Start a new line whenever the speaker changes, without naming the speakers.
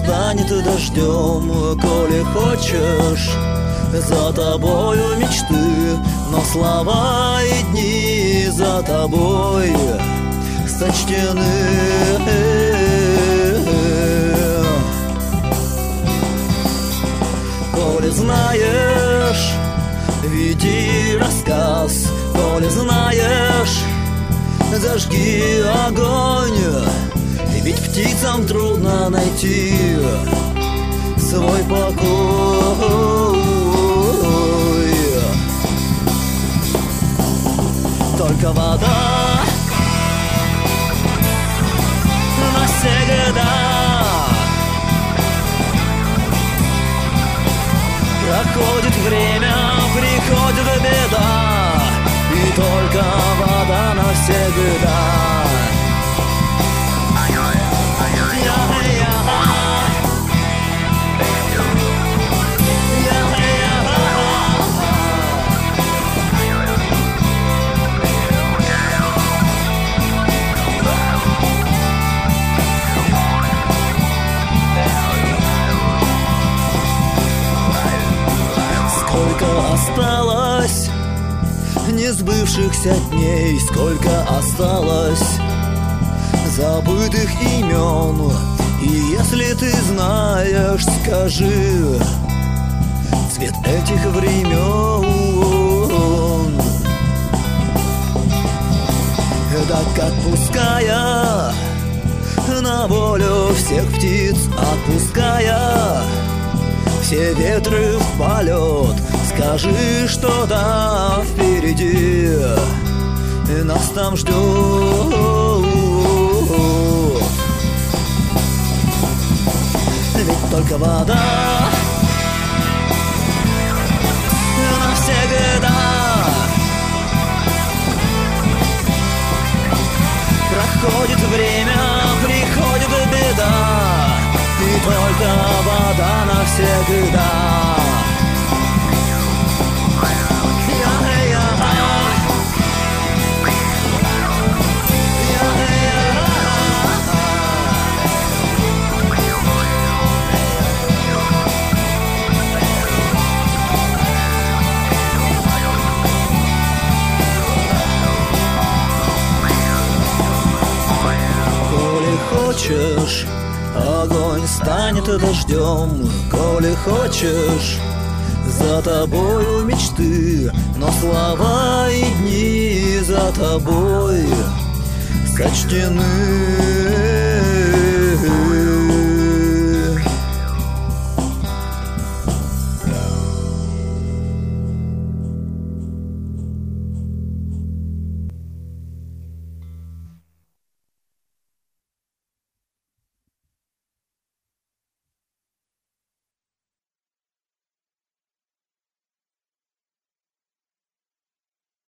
станет дождем, коли хочешь. За тобою мечты, но слова и дни за тобой сочтены. Коли знаешь, веди рассказ. Коли знаешь, зажги огонь. Ведь птицам трудно найти свой покой. Только вода навсегда. Проходит время, приходит беда, и только вода навсегда. Осталось несбывшихся дней, сколько осталось забытых имен. И если ты знаешь, скажи цвет этих времен. Так отпуская на волю всех птиц, отпуская все ветры в полет, скажи, что там впереди нас там ждет. Ведь только вода навсегда. Проходит время, приходит беда, и только вода навсегда. Хочешь, огонь станет дождем, коли хочешь. За тобою мечты, но слова и дни за тобой сочтены.